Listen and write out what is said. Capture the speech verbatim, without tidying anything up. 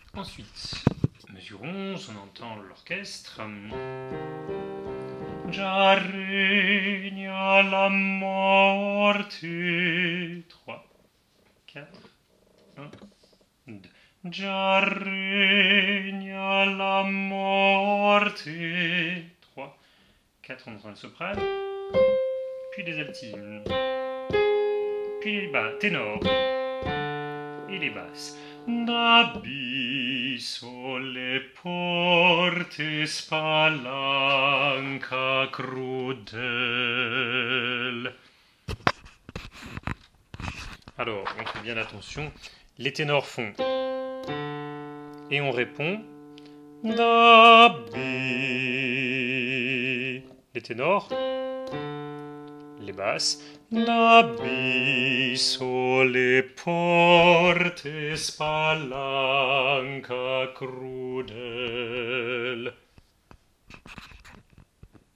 Ensuite, mesure onze, on entend l'orchestre. Già regna la morte. trois, quatre, un, deux. Già regna la morte. trois, quatre, on entend le soprano. Puis les altines. Puis les bas, ténors. Et les basses. D'abisso le porte spalanca crudel. Alors, on fait bien attention. Les ténors font. Et on répond. D'abi. Les ténors. Les basses. D'abisso le porte spalanca crudel.